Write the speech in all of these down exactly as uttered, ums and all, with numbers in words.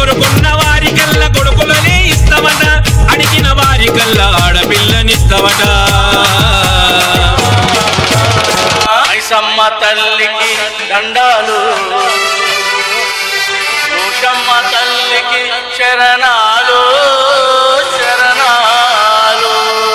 కోరుకున్న వారికల్లా కొడుకులనే ఇస్తావట, అడిగిన వారికల్లా ఆడపిల్లనిస్తావట. మైసమ్మ తల్లికి దండాలు, భూషమ్మ తల్లికి శరణాలు శరణాలు.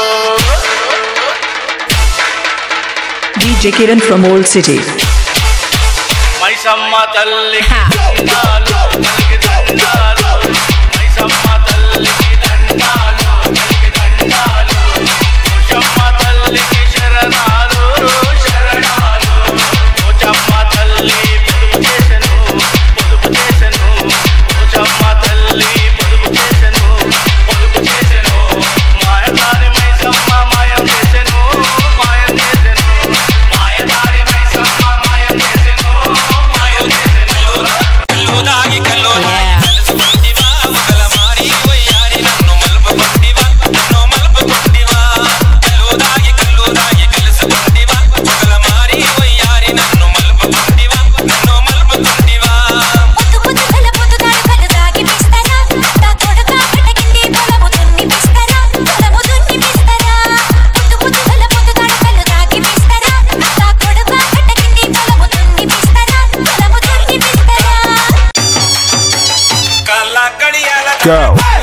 D J Kiran from Old City. Maisamma తల్లికి దండాలు, తల్లికి దండాలు. మైసమ్మ తల్లికి దండాలు, తల్లికి దండాలు. భూషమ్మ తల్లికి శరణాలు శరణాలు. భూషమ్మ తల్లి పొదుపు చేసెను, పొదుపు చేసెను. భూషమ్మ తల్లి పొదుపు చేసెను, పొదుపు చేసెను. మాయదారి మైసమ్మ మాయం చేసెను, మాయం చేసెను. మాయదారి మైసమ్మ మాయం చేసెను, మాయం చేసెను. కల్లో దాగి కల్లో దాగి కలుసుకుంటివా, మొగల మారి వయ్యారి నన్ను మలుపుకుంటివా, నన్ను మలుపుకుంటివా. కల్లో దాగి కల్లో దాగి కలుసుకుంటివా, మొగల మారి వయ్యారి నన్ను మలుపుకుంటివా, నన్ను మలుపుకుంటివా. ముద్దు ముద్దుల ముద్దుగాడు కళ్ళు తాగిపిస్తారా, నా కొడుక కటకింది పొలము దున్నిపిస్తారా, పొలము దున్నిపిస్తారా. ముద్దు ముద్దుల ముద్దుగాడు కళ్ళు తాగిపిస్తారా, నా కొడుక కటకింది పొలము దున్నిపిస్తారా, పొలము దున్నిపిస్తారా. కళ్ళ కడియాల Go.